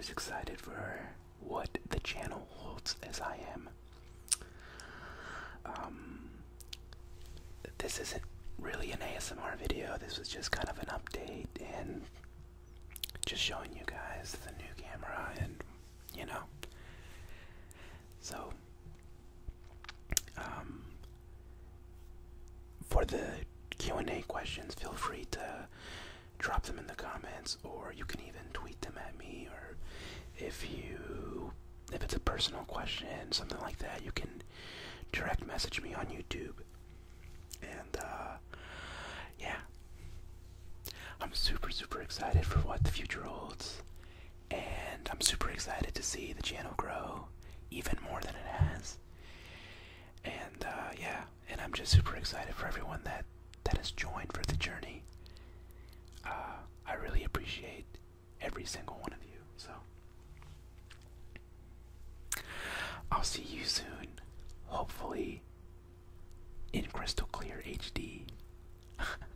as excited for what the channel holds as I am. This isn't really an ASMR video. This was just kind of an update and just showing you guys the new camera and, you know. So, for the Q&A questions, feel free to drop them in the comments, or you can even tweet them at me, or if it's a personal question, something like that, you can direct message me on YouTube. And yeah, I'm super excited for what the future holds, and I'm super excited to see the channel grow even more than it has. And yeah, and I'm just super excited for everyone that has joined for the journey. I really appreciate every single one of you. So I'll see you soon, hopefully in crystal clear HD.